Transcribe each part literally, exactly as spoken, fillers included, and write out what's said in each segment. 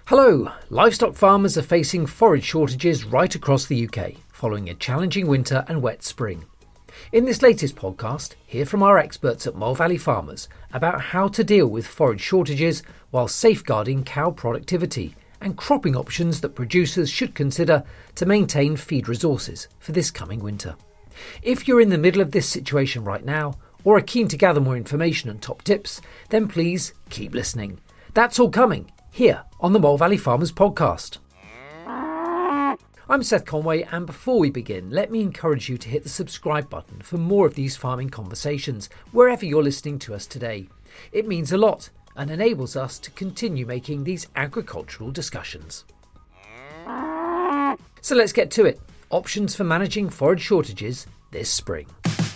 Hello! Livestock farmers are facing forage shortages right across the U K, following a challenging winter and wet spring. In this latest podcast, hear from our experts at Mole Valley Farmers about how to deal with forage shortages while safeguarding cow productivity and cropping options that producers should consider to maintain feed resources for this coming winter. If you're in the middle of this situation right now, or are keen to gather more information and top tips, then please keep listening. That's all coming here on the Mole Valley Farmers podcast. I'm Seth Conway, and before we begin, let me encourage you to hit the subscribe button for more of these farming conversations wherever you're listening to us today. It means a lot and enables us to continue making these agricultural discussions. So let's get to it. Options for managing forage shortages this spring.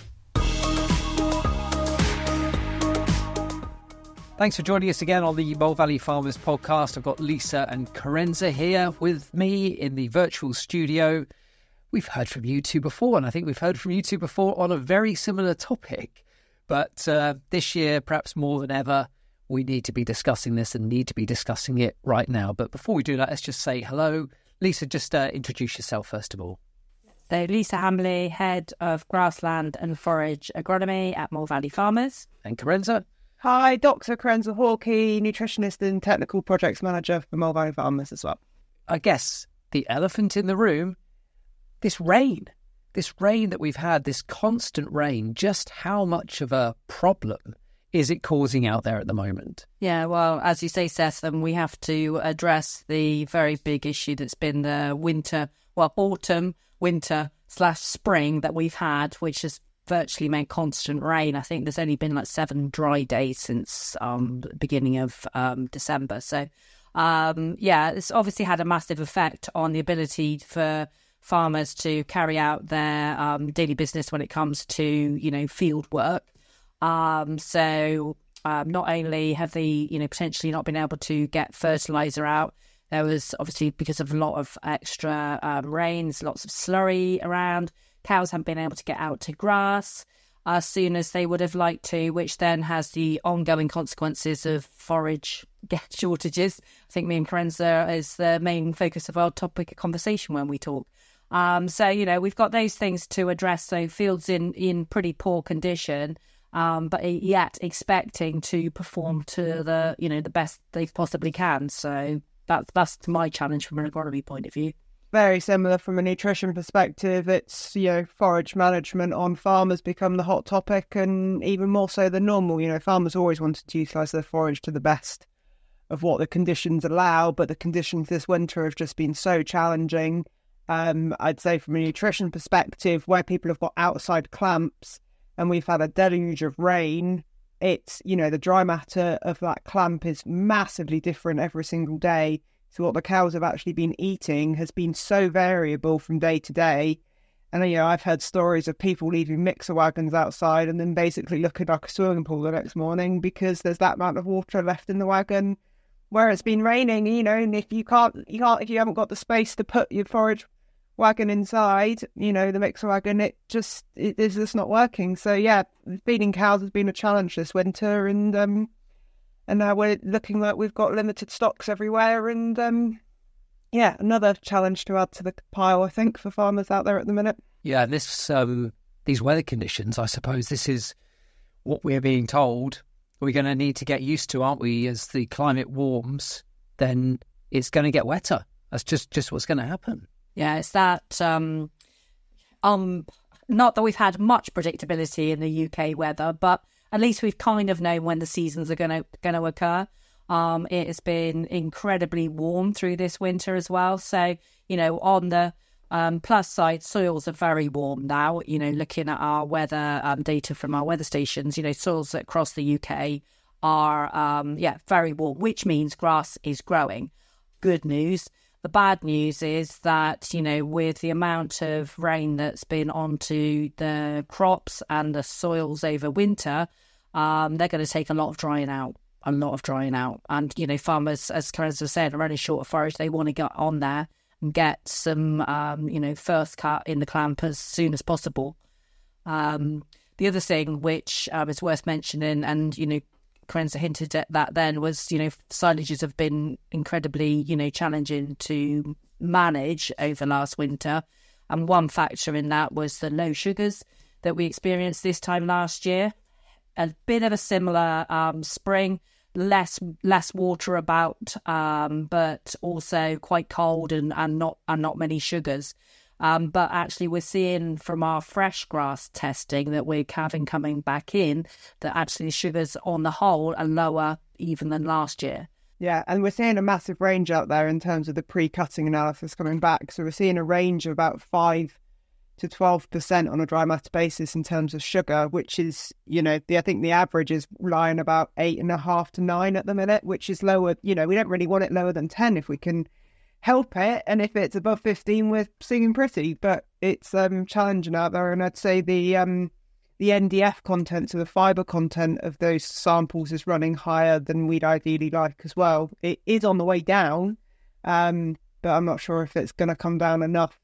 Thanks for joining us again on the Mole Valley Farmers podcast. I've got Lisa and Carenza here with me in the virtual studio. We've heard from you two before, and I think we've heard from you two before on a very similar topic. But uh, this year, perhaps more than ever, we need to be discussing this and need to be discussing it right now. But before we do that, let's just say hello. Lisa, just uh, introduce yourself first of all. So Lisa Hamley, Head of Grassland and Forage Agronomy at Mole Valley Farmers. And Carenza. Hi, Doctor Carenza Hawkey, Nutritionist and Technical Projects Manager for Mole Valley Farmers as well. I guess the elephant in the room, this rain, this rain that we've had, this constant rain, just how much of a problem is it causing out there at the moment? Yeah, well, as you say, Seth, um, we have to address the very big issue that's been the winter, well, autumn, winter slash spring that we've had, which has virtually meant constant rain. I think there's only been like seven dry days since um the beginning of um December. So um yeah, it's obviously had a massive effect on the ability for farmers to carry out their um daily business when it comes to, you know, field work. Um so um, not only have they, you know, potentially not been able to get fertilizer out, there was obviously, because of a lot of extra um, rains, lots of slurry around. Cows haven't been able to get out to grass as soon as they would have liked to, which then has the ongoing consequences of forage shortages. I think me and Carenza is the main focus of our topic of conversation when we talk. Um, so, you know, we've got those things to address. So fields in, in pretty poor condition, um, but yet expecting to perform to the, you know, the best they possibly can. So that's, that's my challenge from an agronomy point of view. Very similar from a nutrition perspective. It's, you know, forage management on farmers become the hot topic, and even more so than normal. You know, farmers always wanted to utilise their forage to the best of what the conditions allow, but the conditions this winter have just been so challenging. Um, I'd say from a nutrition perspective, where people have got outside clamps and we've had a deluge of rain, it's, you know, the dry matter of that clamp is massively different every single day. So what the cows have actually been eating has been so variable from day to day. And, you know, I've heard stories of people leaving mixer wagons outside and then basically looking like a swimming pool the next morning because there's that amount of water left in the wagon where it's been raining, you know, and if you can't, you can't, if you haven't got the space to put your forage wagon inside, you know, the mixer wagon, it just, it is just not working. So, yeah, feeding cows has been a challenge this winter, and, um, And now we're looking like we've got limited stocks everywhere. And, um, yeah, another challenge to add to the pile, I think, for farmers out there at the minute. Yeah, this um, these weather conditions, I suppose this is what we're being told we're going to need to get used to, aren't we? As the climate warms, then it's going to get wetter. That's just, just what's going to happen. Yeah, it's that... Um, um, not that we've had much predictability in the U K weather, but at least we've kind of known when the seasons are going to going to occur. Um, it has been incredibly warm through this winter as well. So, you know, on the um, plus side, soils are very warm now. You know, looking at our weather um, data from our weather stations, you know, soils across the U K are, um, yeah, very warm, which means grass is growing. Good news. The bad news is that, you know, with the amount of rain that's been onto the crops and the soils over winter, um, they're going to take a lot of drying out, a lot of drying out. And, you know, farmers, as Carenza said, are running short of forage. They want to get on there and get some, um, you know, first cut in the clamp as soon as possible. Um, the other thing which um, is worth mentioning, and, you know, Corenza hinted at that then, was, you know, silages have been incredibly, you know, challenging to manage over last winter. And one factor in that was the low sugars that we experienced this time last year. A bit of a similar um, spring, less less water about, um, but also quite cold and, and not and not many sugars. Um, but actually, we're seeing from our fresh grass testing that we're having coming back in that actually the sugars on the whole are lower even than last year. Yeah, and we're seeing a massive range out there in terms of the pre-cutting analysis coming back. So we're seeing a range of about five to twelve percent on a dry matter basis in terms of sugar, which is, you know, the, I think the average is lying about eight and a half to nine at the minute, which is lower. You know, we don't really want it lower than ten if we can help it. And if it's above fifteen, we're singing pretty, but it's um, challenging out there. And I'd say the um, the N D F content, so the fibre content of those samples, is running higher than we'd ideally like as well. It is on the way down, um, but I'm not sure if it's going to come down enough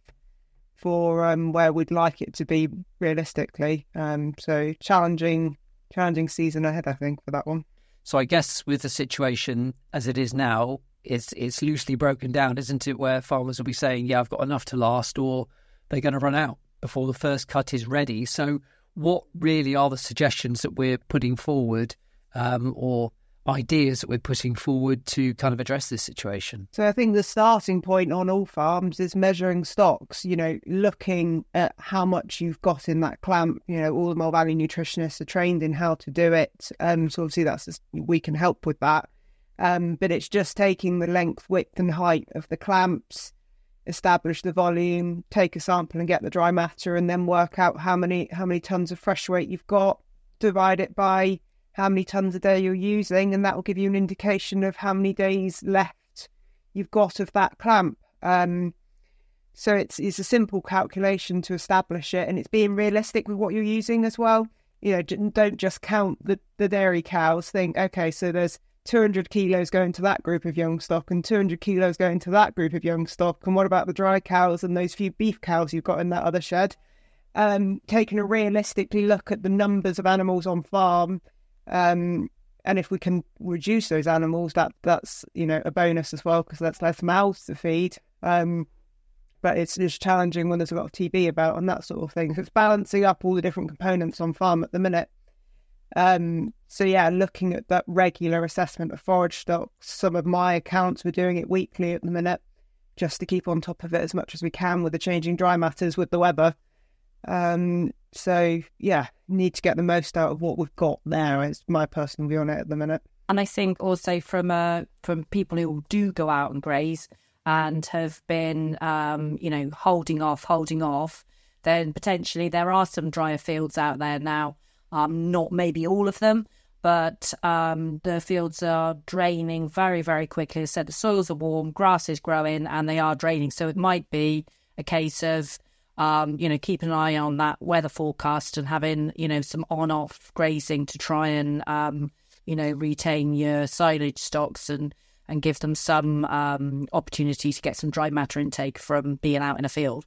for um, where we'd like it to be realistically. Um, so challenging, challenging season ahead, I think, for that one. So I guess with the situation as it is now, it's it's loosely broken down, isn't it? Where farmers will be saying, "Yeah, I've got enough to last," or they're going to run out before the first cut is ready. So what really are the suggestions that we're putting forward, um, or ideas that we're putting forward to kind of address this situation? So I think the starting point on all farms is measuring stocks, you know, looking at how much you've got in that clamp. You know, all the Mole Valley nutritionists are trained in how to do it. Um, so obviously that's just, we can help with that. Um, but it's just taking the length, width and height of the clamps, establish the volume, take a sample and get the dry matter, and then work out how many how many tons of fresh weight you've got, divide it by how many tons a day you're using, and that will give you an indication of how many days left you've got of that clamp. Um, so it's it's a simple calculation to establish it, and it's being realistic with what you're using as well. You know, don't just count the, the dairy cows. Think, okay, so there's two hundred kilos going to that group of young stock and two hundred kilos going to that group of young stock. And what about the dry cows and those few beef cows you've got in that other shed? Um, taking a realistically look at the numbers of animals on farm. Um, and if we can reduce those animals, that that's, you know, a bonus as well, because that's less mouths to feed. Um, but it's just challenging when there's a lot of T B about and that sort of thing. So it's balancing up all the different components on farm at the minute. Um, so yeah, looking at that regular assessment of forage stocks. Some of my accounts, we're doing it weekly at the minute, just to keep on top of it as much as we can with the changing dry matters with the weather. Um, so yeah, need to get the most out of what we've got there. Is my personal view on it at the minute. And I think also from uh, from people who do go out and graze and have been, um, you know, holding off, holding off, then potentially there are some drier fields out there now. Um, not maybe all of them, but um, the fields are draining very, very quickly. So the soils are warm, grass is growing, and they are draining. So it might be a case of, um, you know, keeping an eye on that weather forecast and having, you know, some on-off grazing to try and, um, you know, retain your silage stocks and, and give them some um, opportunity to get some dry matter intake from being out in a field.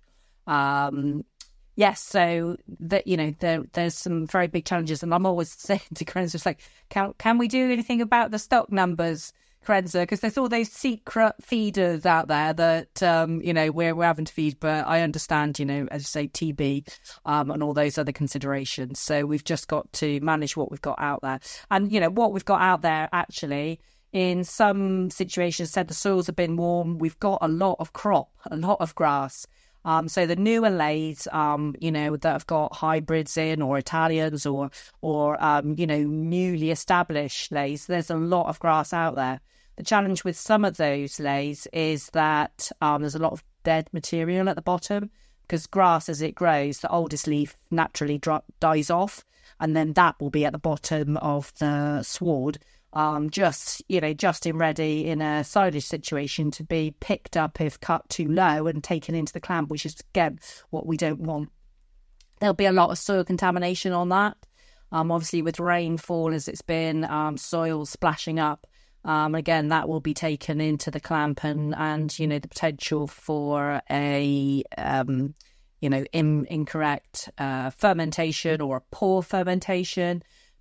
Um Yes, so that, you know, there there's some very big challenges, and I'm always saying to Corenza, like, can can we do anything about the stock numbers, Corenza? Because there's all those secret feeders out there that um, you know, we're we're having to feed. But I understand, you know, as you say, T B um, and all those other considerations. So we've just got to manage what we've got out there, and you know what we've got out there actually. In some situations, said the soils have been warm. We've got a lot of crop, a lot of grass. Um, so the newer lathes, um, you know, that have got hybrids in, or Italians, or, or um, you know, newly established lathes, there's a lot of grass out there. The challenge with some of those lathes is that um, there's a lot of dead material at the bottom, because grass, as it grows, the oldest leaf naturally dry- dies off, and then that will be at the bottom of the sward. Um, just, you know, just in ready in a silage situation to be picked up if cut too low and taken into the clamp, which is, again, what we don't want. There'll be a lot of soil contamination on that. Um, obviously, with rainfall as it's been, um, soil splashing up. Um, again, that will be taken into the clamp, and, and you know, the potential for a, um, you know, in, incorrect uh, fermentation or a poor fermentation.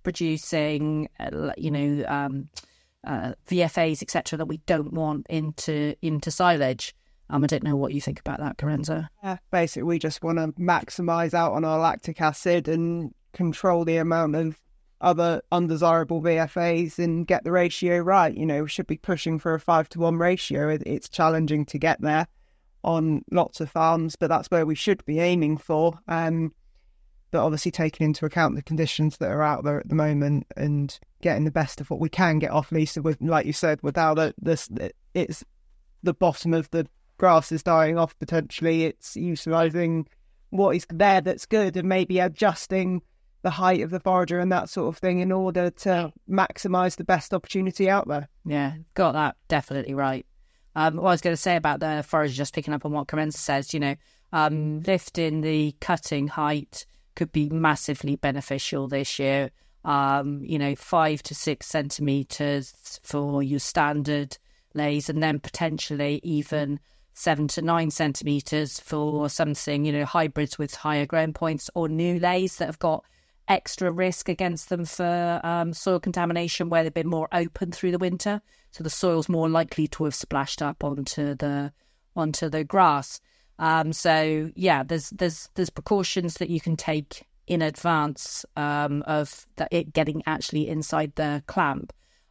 producing, uh, you know, um, uh, V F As, et cetera, that we don't want into into silage. Um, I don't know what you think about that, Carenza. Yeah, basically, we just want to maximise out on our lactic acid and control the amount of other undesirable V F As and get the ratio right. You know, we should be pushing for a five to one ratio. It's challenging to get there on lots of farms, but that's where we should be aiming for. Um, but obviously taking into account the conditions that are out there at the moment and getting the best of what we can get off Lisa, with, like you said, without it, this, it's the bottom of the grass is dying off potentially. It's utilising what is there that's good and maybe adjusting the height of the forager and that sort of thing in order to maximise the best opportunity out there. Yeah, got that definitely right. Um, what I was going to say about the forager, just picking up on what Carenza says, you know, um, lifting the cutting height could be massively beneficial this year. Um, you know, five to six centimetres for your standard lays, and then potentially even seven to nine centimetres for something, you know, hybrids with higher growing points or new lays that have got extra risk against them for um, soil contamination where they've been more open through the winter. So the soil's more likely to have splashed up onto the onto the grass. Um, so yeah, there's there's there's precautions that you can take in advance um, of that it getting actually inside the clamp.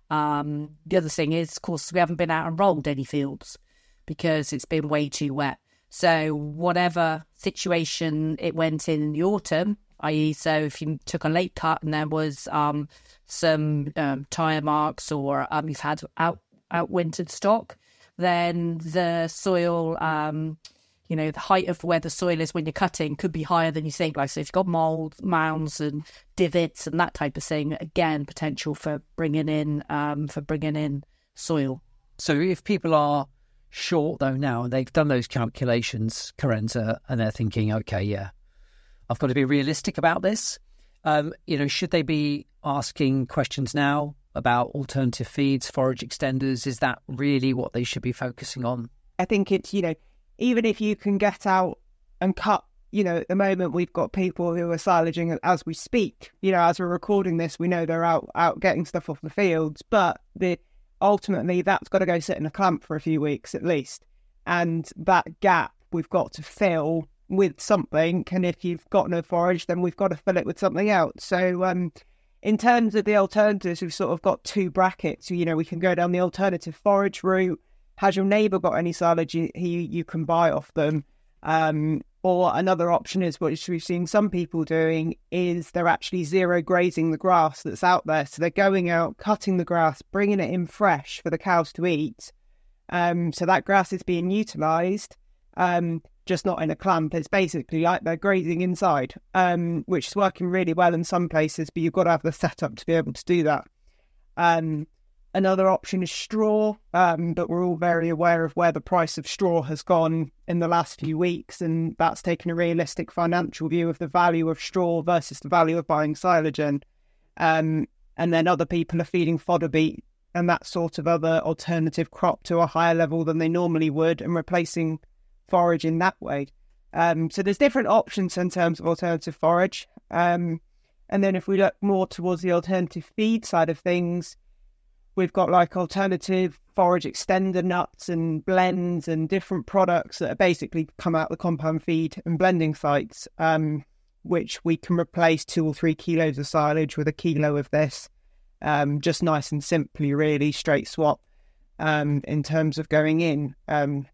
Um, the other thing is, of course, we haven't been out and rolled any fields because it's been way too wet. So whatever situation it went in in the autumn, that is, so if you took a late cut and there was um, some um, tyre marks or um, you've had out outwintered stock, then the soil, um, you know, the height of where the soil is when you're cutting could be higher than you think. Like, so if you've got mould, mounds and divots and that type of thing, again, potential for bringing in um, for bringing in soil. So if people are short though now, and they've done those calculations, Carenza, and they're thinking, okay, yeah, I've got to be realistic about this. Um, you know, should they be asking questions now about alternative feeds, forage extenders? Is that really what they should be focusing on? I think it's, you know, even if you can get out and cut, you know, at the moment we've got people who are silaging as we speak. You know, as we're recording this, we know they're out out getting stuff off the fields, but the ultimately that's got to go sit in a clamp for a few weeks at least. And that gap we've got to fill with something, and if you've got no forage, then we've got to fill it with something else. So um, in terms of the alternatives, we've sort of got two brackets. You know, we can go down the alternative forage route. Has your neighbour got any silage you, you, you can buy off them? Um, or another option is, which we've seen some people doing, is they're actually zero grazing the grass that's out there. So they're going out, cutting the grass, bringing it in fresh for the cows to eat. Um, so that grass is being utilised. Um, just not in a clamp. It's basically like they're grazing inside, um, which is working really well in some places, but you've got to have the setup to be able to do that. Um, another option is straw, um, but we're all very aware of where the price of straw has gone in the last few weeks, and that's taken a realistic financial view of the value of straw versus the value of buying silage in. Um, and then other people are feeding fodder beet and that sort of other alternative crop to a higher level than they normally would, and replacing forage in that way. Um, so there's different options in terms of alternative forage. Um, and then if we look more towards the alternative feed side of things, we've got like alternative forage extender nuts and blends and different products that are basically come out of the compound feed and blending sites, um, which we can replace two or three kilos of silage with a kilo of this. Um, just nice and simply, really straight swap um, in terms of going in. Um,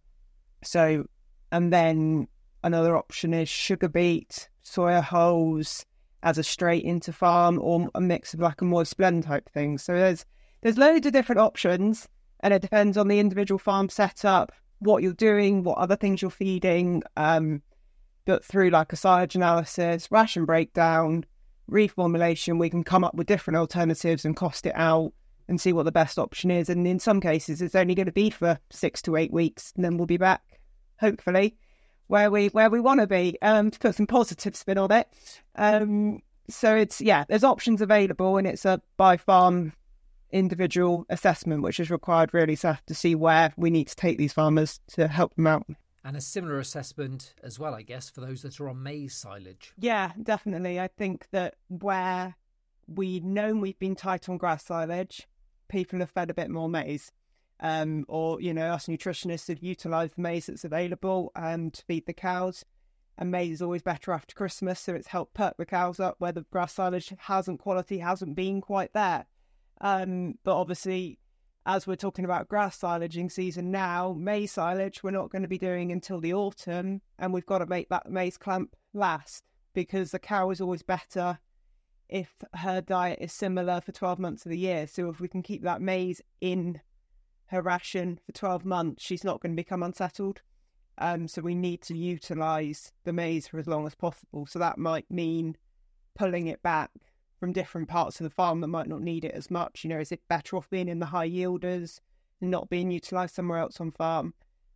so And then another option is sugar beet, soya hulls as a straight into farm, or a mix of like a moist blend type thing. So there's there's loads of different options, and it depends on the individual farm setup, what you're doing, what other things you're feeding. Um, but through like a silage analysis, ration breakdown, reformulation, we can come up with different alternatives and cost it out and see what the best option is. And in some cases, it's only going to be for six to eight weeks, and then we'll be back, hopefully, where we where we want to be, um, to put some positive spin on it. Um, so it's, yeah, there's options available, and it's a by farm individual assessment, which is required really to, to see where we need to take these farmers to help them out. And a similar assessment as well, I guess, for those that are on maize silage. Yeah, definitely. I think that where we've known we've been tight on grass silage, people have fed a bit more maize. Um, or, you know, us nutritionists have utilised the maize that's available and to feed the cows. And maize is always better after Christmas, so it's helped perk the cows up where the grass silage hasn't quality, hasn't been quite there. Um, but obviously, as we're talking about grass silaging season now, maize silage we're not going to be doing until the autumn, and we've got to make that maize clamp last, because the cow is always better if her diet is similar for twelve months of the year. So if we can keep that maize in her ration for twelve months, she's not going to become unsettled. Um, so we need to utilise the maize for as long as possible. So that might mean pulling it back from different parts of the farm that might not need it as much. You know, is it better off being in the high yielders and not being utilised somewhere else on farm?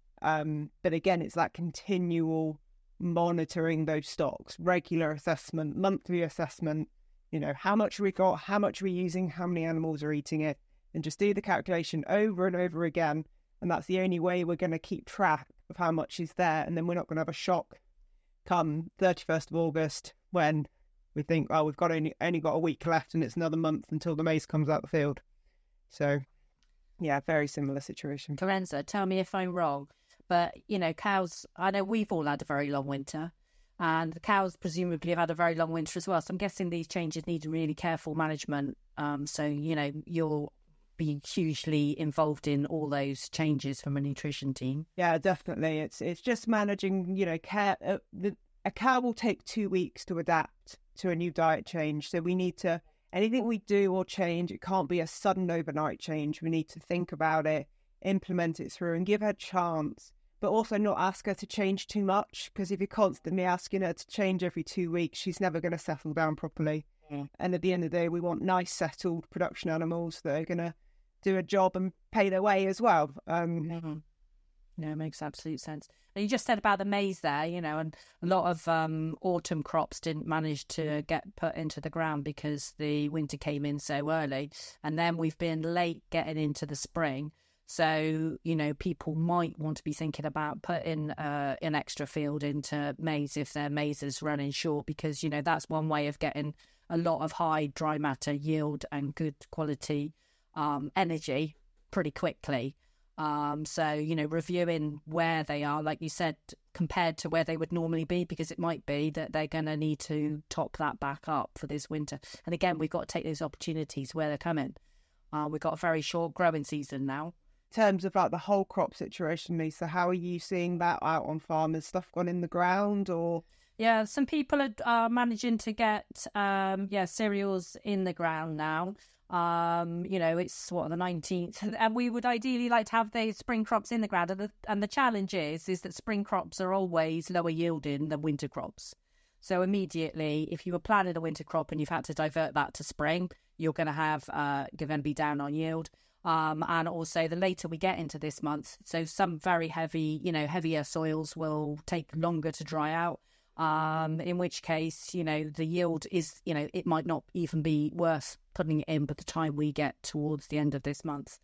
Um, but again, it's that continual monitoring those stocks, regular assessment, monthly assessment. You know, how much we got, how much are we using, how many animals are eating it, and just do the calculation over and over again. And that's the only way we're going to keep track of how much is there. And then we're not going to have a shock come thirty-first of August when we think, oh, we've got only, only got a week left and it's another month until the maize comes out the field. So, yeah, very similar situation. Carenza, tell me if I'm wrong, but, you know, cows, I know we've all had a very long winter, and the cows presumably have had a very long winter as well. So I'm guessing these changes need really careful management. Um, so, you know, you'll be hugely involved in all those changes from a nutrition team. Yeah, definitely. It's it's just managing, you know, care. Uh, the, a cow will take two weeks to adapt to a new diet change. So we need to, anything we do or change, it can't be a sudden overnight change. We need to think about it, implement it through, and give her a chance, but also not ask her to change too much, because if you're constantly asking her to change every two weeks, she's never going to settle down properly. Mm. And at the end of the day, we want nice, settled production animals that are going to do a job and pay their way as well. Um, mm-hmm. No, it makes absolute sense. And you just said about the maize there, you know, and a lot of um, autumn crops didn't manage to get put into the ground because the winter came in so early. And then we've been late getting into the spring. So, you know, people might want to be thinking about putting uh, an extra field into maize if their maize is running short, because, you know, that's one way of getting a lot of high dry matter yield and good quality um, energy pretty quickly. Um, so, you know, reviewing where they are, like you said, compared to where they would normally be, because it might be that they're going to need to top that back up for this winter. And again, we've got to take those opportunities where they're coming. Uh, we've got a very short growing season now. In terms of like the whole crop situation, Lisa, how are you seeing that out on farm? Has stuff gone in the ground or? Yeah, some people are uh, managing to get um, yeah cereals in the ground now. Um, you know, it's what, the nineteenth, and we would ideally like to have the spring crops in the ground. And the, and the challenge is, is that spring crops are always lower yielding than winter crops. So immediately, if you were planting a winter crop and you've had to divert that to spring, you're going to have, uh, you're going to be down on yield. Um, and also the later we get into this month, so some very heavy, you know, heavier soils will take longer to dry out. Um, in which case, you know, the yield is, you know, it might not even be worth putting it in by the time we get towards the end of this month.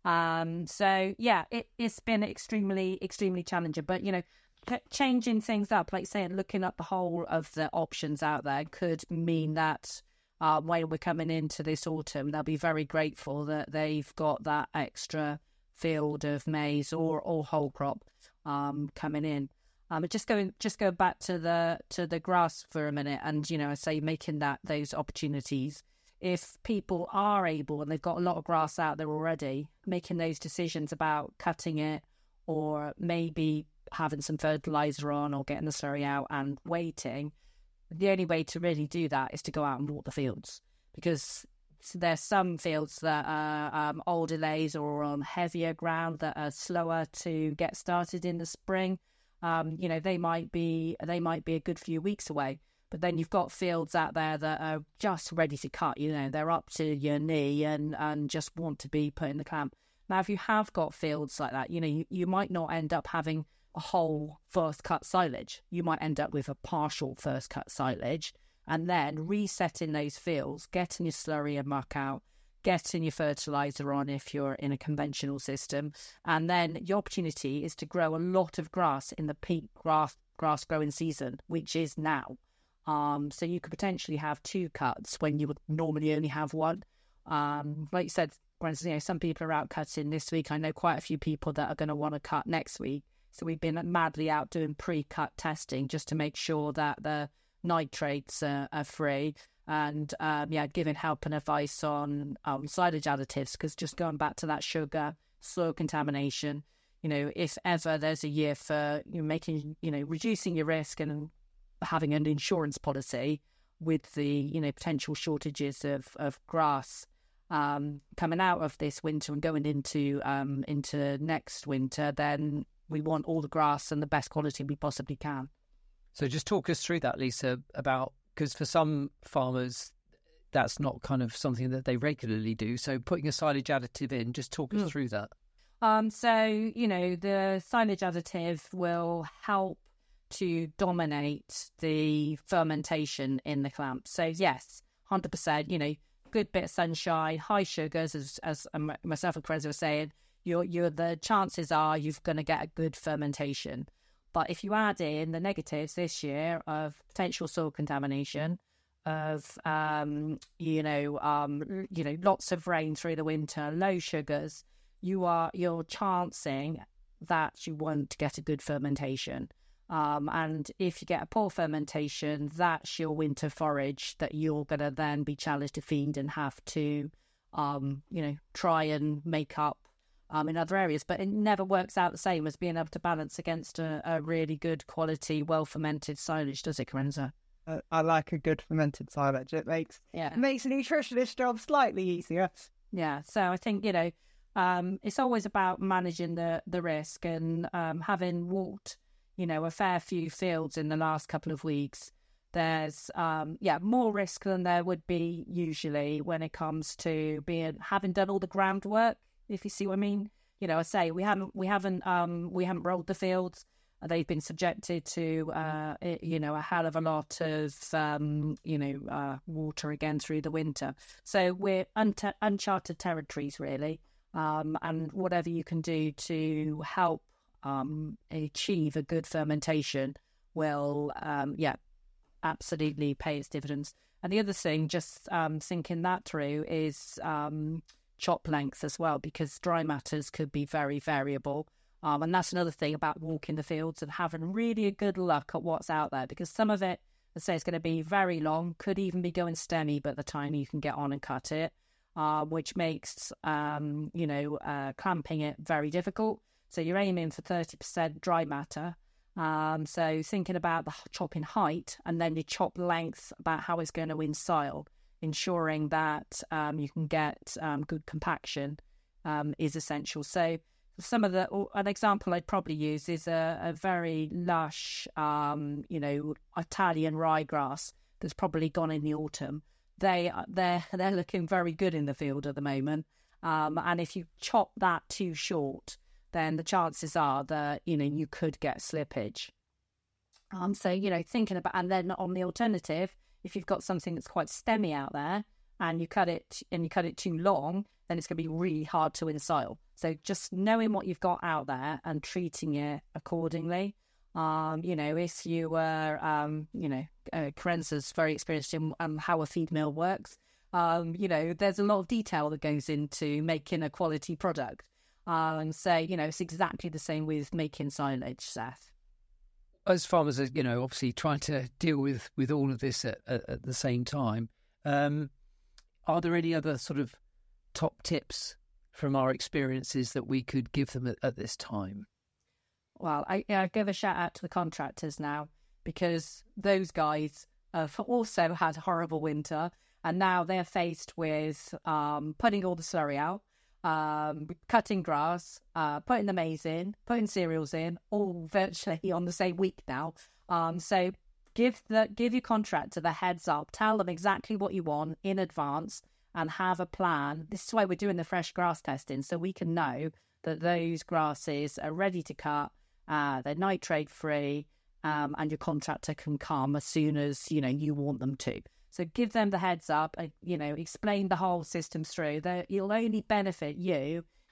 Um, so, yeah, it, it's been extremely, extremely challenging. But, you know, ch- changing things up, like saying, looking at the whole of the options out there could mean that uh, when we're coming into this autumn, they'll be very grateful that they've got that extra field of maize or, or whole crop um, coming in. Um, just going, just go back to the to the grass for a minute, and you know, I say making that those opportunities. If people are able, and they've got a lot of grass out there already, making those decisions about cutting it, or maybe having some fertilizer on, or getting the slurry out and waiting. The only way to really do that is to go out and walk the fields, because there's some fields that are um, older lays or on heavier ground that are slower to get started in the spring. Um, you know, they might be they might be a good few weeks away, but then you've got fields out there that are just ready to cut. You know, they're up to your knee and, and just want to be put in the clamp. Now, if you have got fields like that, you know, you, you might not end up having a whole first cut silage. You might end up with a partial first cut silage, and then resetting those fields, getting your slurry and muck out, getting your fertilizer on if you're in a conventional system. And then your opportunity is to grow a lot of grass in the peak grass grass growing season, which is now. Um, so you could potentially have two cuts when you would normally only have one. Um, like you said, you know, some people are out cutting this week. I know quite a few people that are going to want to cut next week. So we've been madly out doing pre-cut testing just to make sure that the nitrates uh, are free. And um, yeah, giving help and advice on um, silage additives, because just going back to that sugar, soil contamination, you know, if ever there's a year for you know, making, you know, reducing your risk and having an insurance policy with the, you know, potential shortages of, of grass um, coming out of this winter and going into um, into next winter, then we want all the grass and the best quality we possibly can. So just talk us through that, Lisa, about, because for some farmers, that's not kind of something that they regularly do. So putting a silage additive in, just talk us mm. through that. Um, so, you know, the silage additive will help to dominate the fermentation in the clamp. So, yes, one hundred percent, you know, good bit of sunshine, high sugars, as as myself and Karenza were saying, you're, you're, the chances are you're going to get a good fermentation. But if you add in the negatives this year of potential soil contamination, of um, you know, um, you know, lots of rain through the winter, low sugars, you are you're chancing that you won't get a good fermentation. Um, and if you get a poor fermentation, that's your winter forage that you're going to then be challenged to feed and have to, um, you know, try and make up um, in other areas. But it never works out the same as being able to balance against a, a really good quality, well-fermented silage, does it, Karenza? Uh, I like a good fermented silage. It makes, yeah. it makes a nutritionist job slightly easier. Yeah, so I think, you know, um, it's always about managing the, the risk, and um, having walked, you know, a fair few fields in the last couple of weeks, there's, um, yeah, more risk than there would be usually when it comes to being, having done all the groundwork, if you see what I mean. You know, I say we haven't, we haven't, um, we haven't rolled the fields. They've been subjected to, uh, you know, a hell of a lot of, um, you know, uh, water again through the winter. So we're un- uncharted territories, really. Um, and whatever you can do to help um, achieve a good fermentation will, um, yeah, absolutely pay its dividends. And the other thing, just um, thinking that through, is um, chop length as well, because dry matters could be very variable. Um, and that's another thing about walking the fields and having really a good look at what's out there, because some of it, let's say, it's going to be very long, could even be going stemmy by the time you can get on and cut it, uh, which makes, um, you know, uh, clamping it very difficult. So you're aiming for thirty percent dry matter. Um, so thinking about the chopping height and then the chop length, about how it's going to ensile, ensuring that um, you can get um, good compaction um, is essential. So some of the, an example I'd probably use is a, a very lush, um, you know, Italian ryegrass that's probably gone in the autumn. They they're they're looking very good in the field at the moment. Um, and if you chop that too short, then the chances are that, you know, you could get slippage. Um, so, you know, thinking about, and then on the alternative, if you've got something that's quite stemmy out there and you cut it and you cut it too long, then it's going to be really hard to ensile. So just knowing what you've got out there and treating it accordingly. Um, you know, if you were, um, you know, uh, Karenza's very experienced in um, how a feed mill works. Um, you know, there's a lot of detail that goes into making a quality product. Um, so, you know, it's exactly the same with making silage, Seth. As farmers are, you know, obviously trying to deal with, with all of this at, at, at the same time, um, are there any other sort of top tips from our experiences that we could give them at, at this time? Well, I, I give a shout out to the contractors now, because those guys have also had a horrible winter, and now they're faced with um, putting all the slurry out, um, cutting grass, uh, putting the maize in, putting cereals in, all virtually on the same week now. Um, so give the give your contractor the heads up, tell them exactly what you want in advance, and have a plan. This is why we're doing the fresh grass testing, so we can know that those grasses are ready to cut, uh, they're nitrate free, um, and your contractor can come as soon as, you know, you want them to. So give them the heads up, uh, you know, explain the whole system through. That it'll only benefit you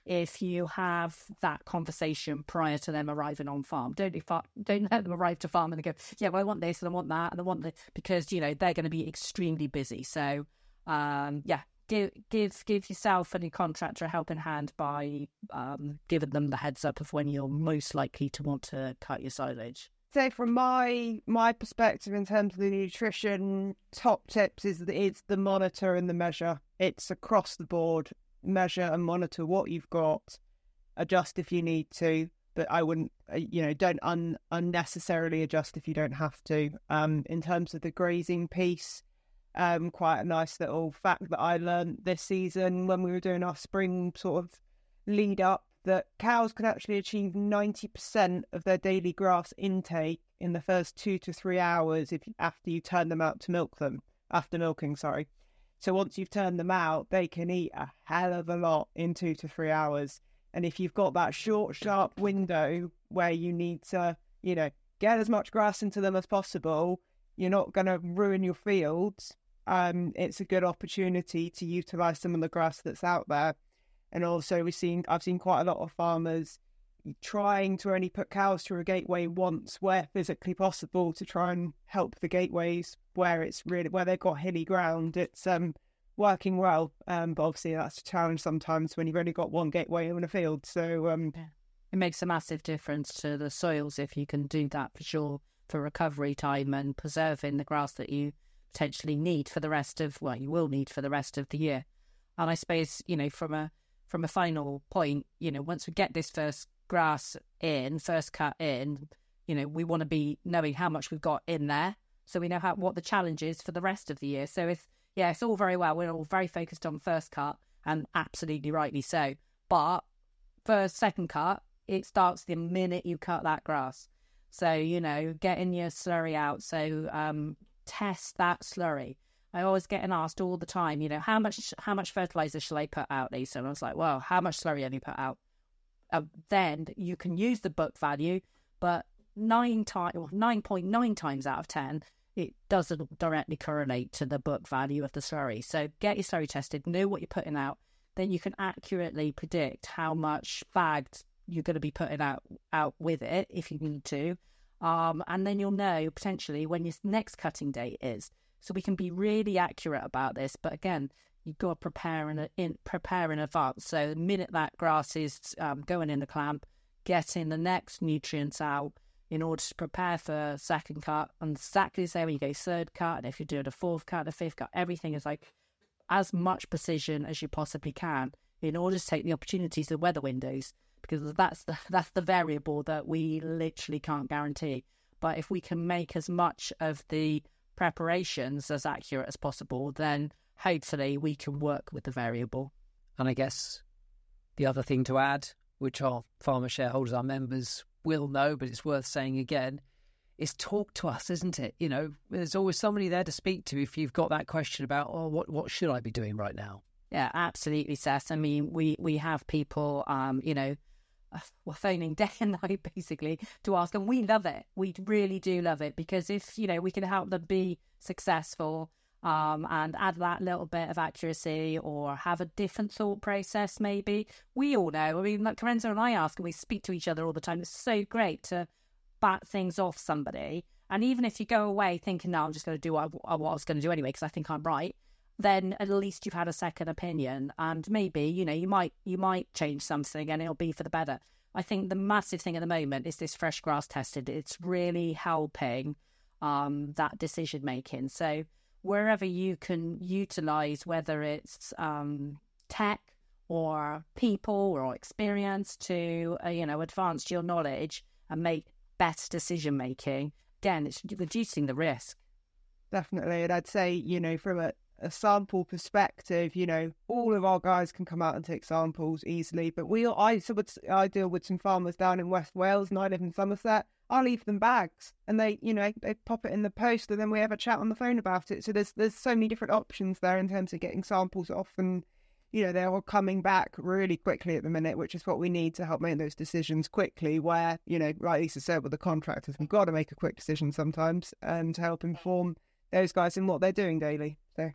if you have that conversation prior to them arriving on farm. Don't don't let them arrive to farm and go, yeah, well, I want this and I want that and I want this, because, you know, they're going to be extremely busy. So, um, yeah, give give give yourself and your contractor a helping hand by um, giving them the heads up of when you're most likely to want to cut your silage. So from my my perspective in terms of the nutrition, top tips is that it's the monitor and the measure. It's across the board. Measure and monitor what you've got, adjust if you need to, but I wouldn't, you know, don't un- unnecessarily adjust if you don't have to. Um, in terms of the grazing piece, um, quite a nice little fact that I learned this season when we were doing our spring sort of lead up, that cows can actually achieve ninety percent of their daily grass intake in the first two to three hours if after you turn them out to milk them, after milking, sorry. So once you've turned them out, they can eat a hell of a lot in two to three hours. And if you've got that short, sharp window where you need to, you know, get as much grass into them as possible, you're not going to ruin your fields. Um, it's a good opportunity to utilise some of the grass that's out there. And also we've seen, I've seen quite a lot of farmers trying to only put cows through a gateway once where physically possible to try and help the gateways where it's really, where they've got hilly ground. It's um working well, um, but obviously that's a challenge sometimes when you've only got one gateway in a field. So um, yeah. It makes a massive difference to the soils if you can do that for sure, for recovery time and preserving the grass that you potentially need for the rest of, well, you will need for the rest of the year. And I suppose, you know, from a from a final point, you know, once we get this first grass in, first cut in, you know, we want to be knowing how much we've got in there, so we know how what the challenge is for the rest of the year. So if, yeah, it's all very well, we're all very focused on first cut, and absolutely rightly so, but first, second cut, it starts the minute you cut that grass. So, you know, getting your slurry out, so um, test that slurry. I always getting asked all the time, you know, how much how much fertilizer shall I put out, Lisa? And I was like, well, how much slurry have you put out? Uh, then you can use the book value, but nine times, well, nine point nine times out of ten, it doesn't directly correlate to the book value of the slurry. So get your slurry tested, know what you're putting out, then you can accurately predict how much bagged you're going to be putting out out with it if you need to, um, and then you'll know potentially when your next cutting date is. So we can be really accurate about this, but again, you've got to prepare in, in prepare in advance. So the minute that grass is um, going in the clamp, getting the next nutrients out in order to prepare for second cut, and exactly the same when you go third cut, and if you're doing a fourth cut, a fifth cut, everything is like as much precision as you possibly can in order to take the opportunities of the weather windows, because that's the that's the variable that we literally can't guarantee. But if we can make as much of the preparations as accurate as possible, then hopefully we can work with the variable. And I guess the other thing to add, which our farmer shareholders, our members will know, but it's worth saying again, is talk to us, isn't it? You know, there's always somebody there to speak to if you've got that question about, oh, what what should I be doing right now? Yeah, absolutely, Seth. I mean, we, we have people, um, you know, we're phoning day and night basically to ask, and we love it. We really do love it, because if, you know, we can help them be successful um, and add that little bit of accuracy or have a different thought process, maybe. We all know, I mean, like Corenza and I ask, and we speak to each other all the time. It's so great to bat things off somebody. And even if you go away thinking, no, I'm just going to do what I, what I was going to do anyway, because I think I'm right, then at least you've had a second opinion, and maybe, you know, you might you might change something and it'll be for the better. I think the massive thing at the moment is this fresh grass tested. It's really helping um, that decision making. So wherever you can utilise, whether it's um, tech or people or experience to, uh, you know, advance your knowledge and make better decision making, again, it's reducing the risk. Definitely. And I'd say, you know, from a a sample perspective, you know, all of our guys can come out and take samples easily, but we, I, so I deal with some farmers down in West Wales, and I live in Somerset. I leave them bags, and they, you know, they pop it in the post, and then we have a chat on the phone about it. So there's there's so many different options there in terms of getting samples off, and you know, they're all coming back really quickly at the minute, which is what we need to help make those decisions quickly. Where, you know, like Lisa said, with the contractors, we've got to make a quick decision sometimes, and to help inform those guys in what they're doing daily. So.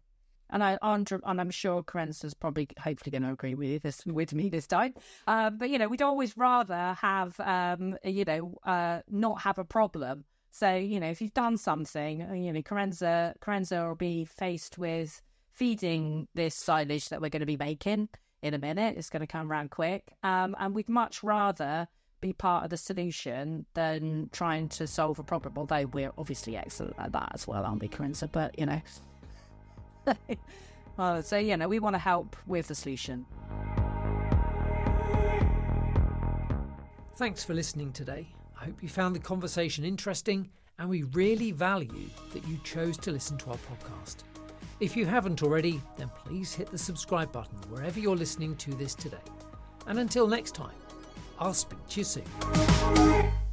And I, and I'm sure Carenza's probably, hopefully, going to agree with this with me this time. Um, but you know, we'd always rather have, um, you know, uh, not have a problem. So you know, if you've done something, you know, Carenza, Carenza will be faced with feeding this silage that we're going to be making in a minute. It's going to come around quick, um, and we'd much rather be part of the solution than trying to solve a problem. Although we're obviously excellent at that as well, aren't we, Carenza? But you know. Well, so, you know, we want to help with the solution. Thanks for listening today. I hope you found the conversation interesting, and we really value that you chose to listen to our podcast. If you haven't already, then please hit the subscribe button wherever you're listening to this today. And until next time, I'll speak to you soon.